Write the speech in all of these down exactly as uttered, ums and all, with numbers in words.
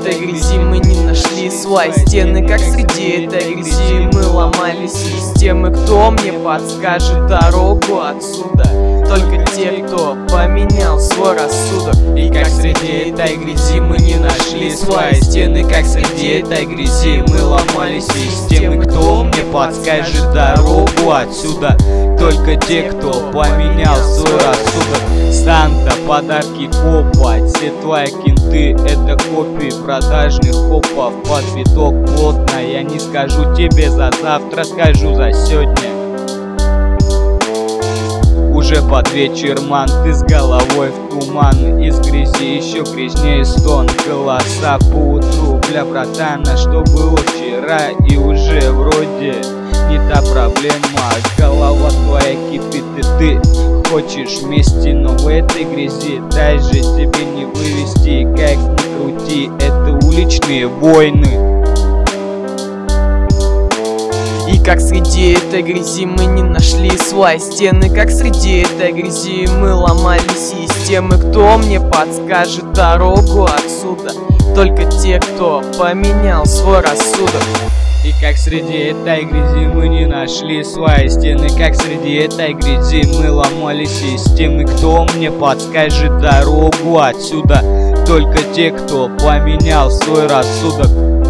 этой грязи мы не нашли свои стены, как среди этой грязи мы ломали системы. Кто мне подскажет дорогу отсюда? Только те, кто поменял свой рассудок. И как среди этой грязи мы не нашли свои стены, как среди этой грязи мы ломали системы. Кто мне подскажет дорогу отсюда? Только те, кто поменял свой рассудок. Санта, подарки копа, все твои кенты — это копии продажных копов. Под виток плотно, я не скажу тебе за завтра, скажу за сегодня. Уже под вечер, ман, ты с головой в туман. Из грязи еще грязнее стон. Голоса по утру, бля, братана, что было вчера и уже вроде не та проблема. Голова твоя кипит, и ты хочешь вместе, но в этой грязи даже тебе не вывести. Как ни крути, это уличные войны. И как среди этой грязи мы не нашли свои стены, как среди этой грязи мы ломали системы. Кто мне подскажет дорогу отсюда? Только те, кто поменял свой рассудок. И как среди этой грязи мы не нашли свои стены, как среди этой грязи мы ломали системы. Кто мне подскажет дорогу отсюда? Только те, кто поменял свой рассудок.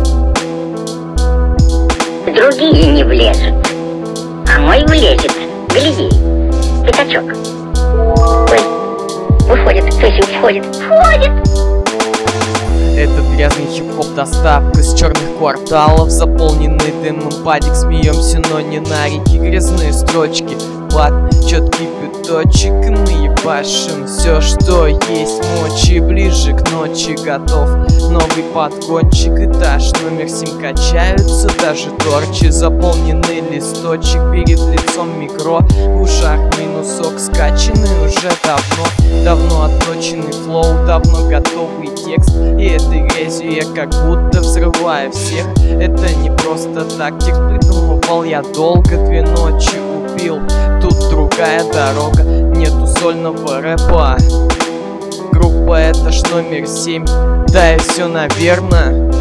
Другие не влезут, а мой влезет. Гляди, пятачок. Ой, выходит, то есть входит. Входит! Этот грязный хип-хоп доставка с черных кварталов, заполненный дымом падик. Смеемся, но не на реки, грязные строчки, плат, четкий пяточек. И мы ебашим все, что есть мочи. Ближе к ночи готов новый подгончик. Этаж номер семь качаются даже торчи. Заполненный листочек перед лицом микро. В ушах минусок скачанный уже давно. Давно отточенный флоу, давно готовый текст. И этой грязью я как будто взрываю всех. Это не просто так, текст придумывал я долго. Две ночи убил, тут другая дорога. Нету сольного рэпа. Группа этаж номер семь, да и все наверно.